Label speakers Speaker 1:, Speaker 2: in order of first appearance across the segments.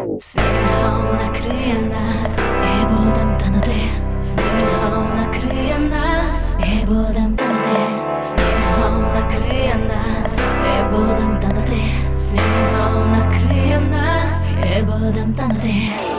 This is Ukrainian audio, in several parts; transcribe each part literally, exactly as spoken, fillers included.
Speaker 1: Снігом накриє нас, і будем танути. Снігом накриє нас, і будем танути. Снігом накриє нас, і будем танути. Снігом накриє нас, і будем танути.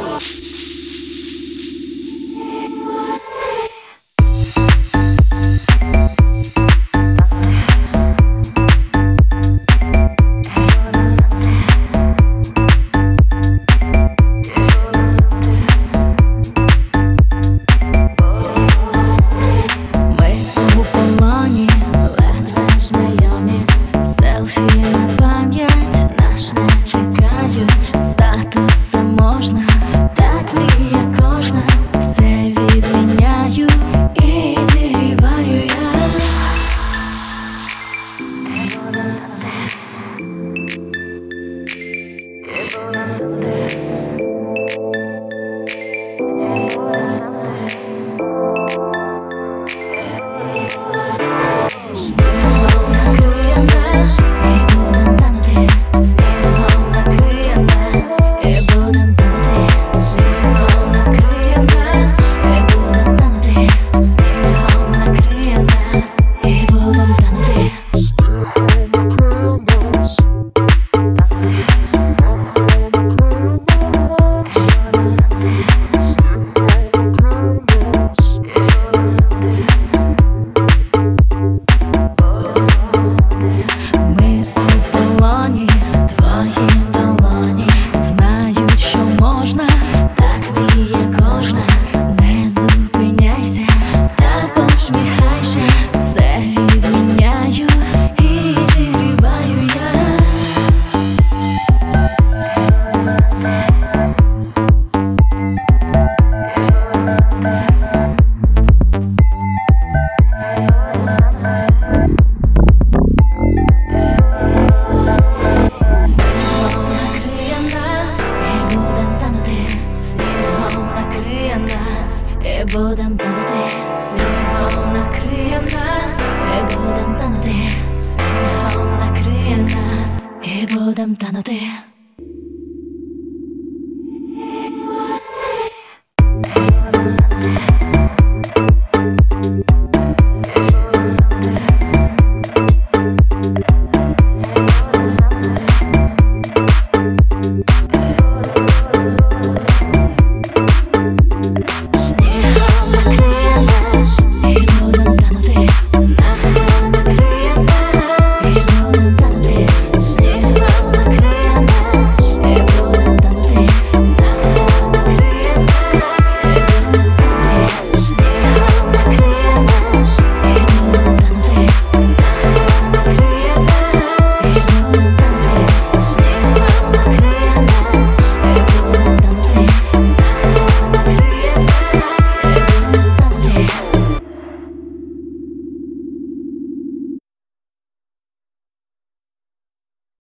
Speaker 1: Будем танути, снігом накриє нас, і будем танути, снігом накриє нас, і будем танути.